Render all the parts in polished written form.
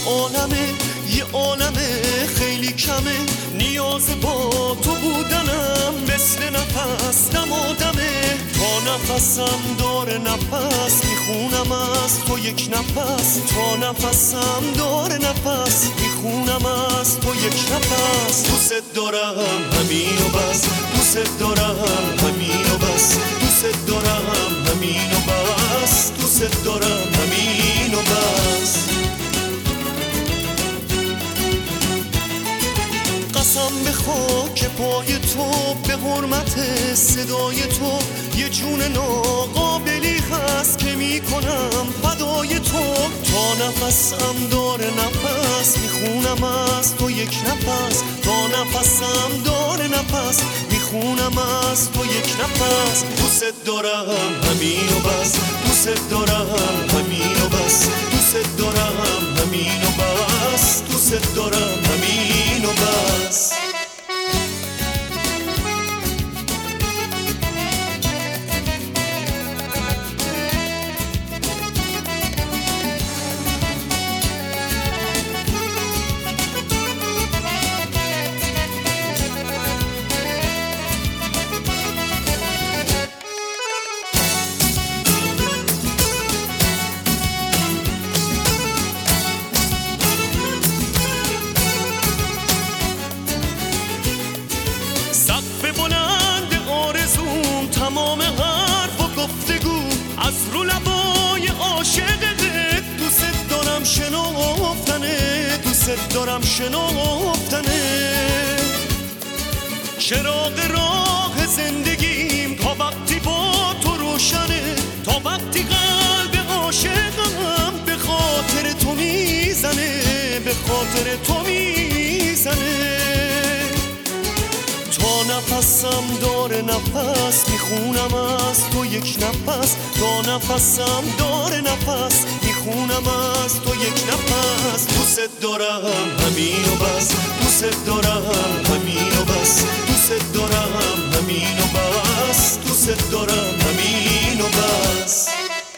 یه عالمه خیلی کمه، نیاز با تو بودنم مثل نفس دم آدمه. تا نفسم داره نفس میخونم از تو یک نفس، تا نفسم داره نفس میخونم از تو یک نفس. دوست دارم همین و بس، دوست دارم همین و بس، دوست دارم همین و بس، دوست دارم همین و بس. قسم به خاک پای تو، به حرمت صدای تو، یه جون ناقابلی هست که میکنم فدای تو. تا نفسم داره نفس میخونم از تو یک نفس، تا نفسم داره نفس میخونم از تو یک نفس. دوست دارم همین و بس، دوست دارم همین و بس، دوست دارم همین و بس، دوست دارم همین و بس. تمام حرف و گفتگو از رو لبای عاشقه، دوست دارم شنفتنه، دوست دارم شنفتنه. چراغ راه زندگیم تا وقتی با تو روشنه، تا وقتی قلب عاشقم به خاطر تو میزنه، به خاطر تو میزنه. تا نفسم داره نفس میخونم از تو یک نفس، تا نفسم داره نفس میخونم از تو یک نفس. دوست دارم همین و بس، دوست دارم همین و بس، دوست دارم همین و بس، دوست دارم همین و بس.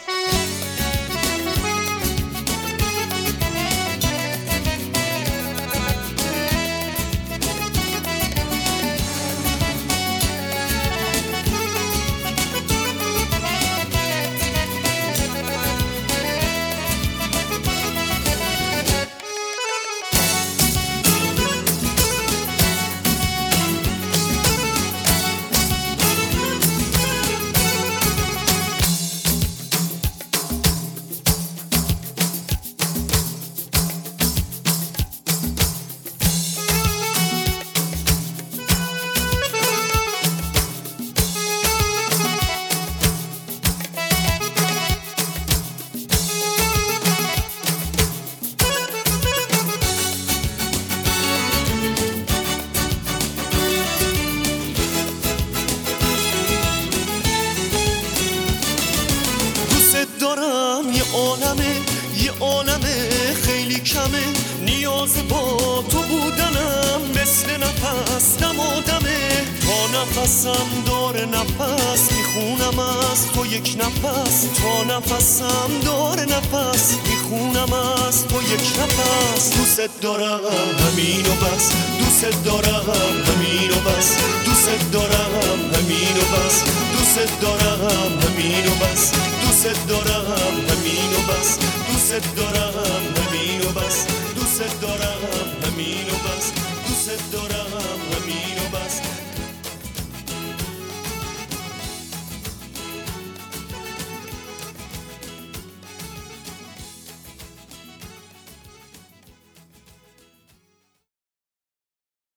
یه عالمه خیلی کمه، نیاز با تو بودنم مثل نفس دم آدمه. تا نفسم داره نفس میخونم از تو یک نفس، تا نفسم داره نفس میخونم از تو یک نفس. دوست دارم همین و بس، دوست دارم همین و بس، دوست دارم همین و بس، دوست دارم همین و بس، دوست دارم همین و بس، دوست دارم همین و بس.